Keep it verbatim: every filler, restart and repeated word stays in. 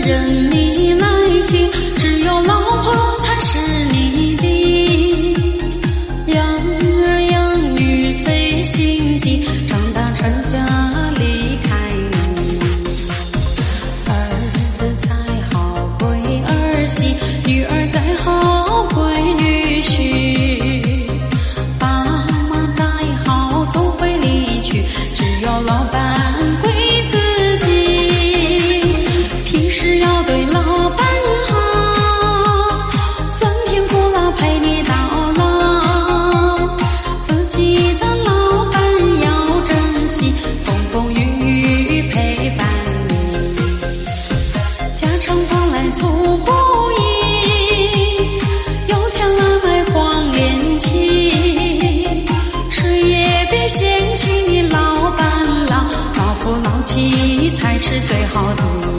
任你来听，只有老婆才是你的。养儿养女费心机，长大成家离开你。儿子再好归儿媳，女儿再好归女婿，爸妈再好总会离去，只有老板归自己。平时要对老板好，酸甜苦辣陪你到老，自己的老板要珍惜，风风雨雨陪伴你。家常饭来粗不易，有钱了买黄连旗，谁也别嫌弃你老板老，老夫老妻才是最好的。